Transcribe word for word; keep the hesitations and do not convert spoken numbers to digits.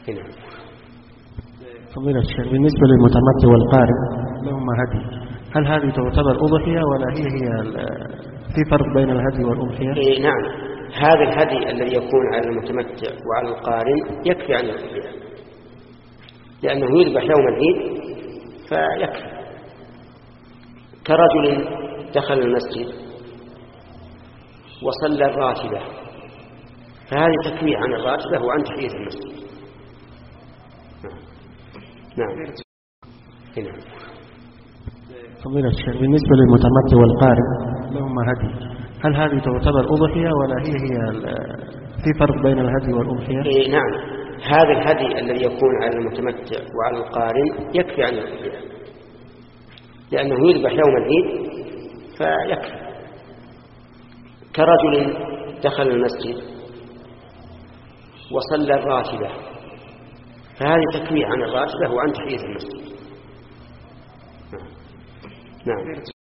هنا. فضيلة الشيخ، بالنسبة للمتمتع والقارئ لهما هدي، هل هذه تعتبر أضحية ولا هي هي في فرق بين الهدي والأضحية؟ إيه نعم، هذا الهدي الذي يكون على المتمتع وعلى القارئ يكفي عن الأضحية، لأنه يذبح يوم العيد فيكفي. كرجل دخل المسجد وصلى الراتبة، فهذه تكفيه عن الراتبة وعن تحية المسجد. نعم. هنا. فضيلة الشيخ، بالنسبة للمتمتع والقارئ لهما هدي، هل هذه تعتبر أضحية ولا هي هي في فرق بين الهدي والأضحية؟ إيه نعم، هذا الهدي الذي يكون على المتمتع وعلى القارئ يكفي عن الأضحية، لأنه يذبح يوم العيد فيكفي. كرجل دخل المسجد وصلى الراتبة، فهذه تكفيه عن الراتبة وعن تحية المسجد. نعم.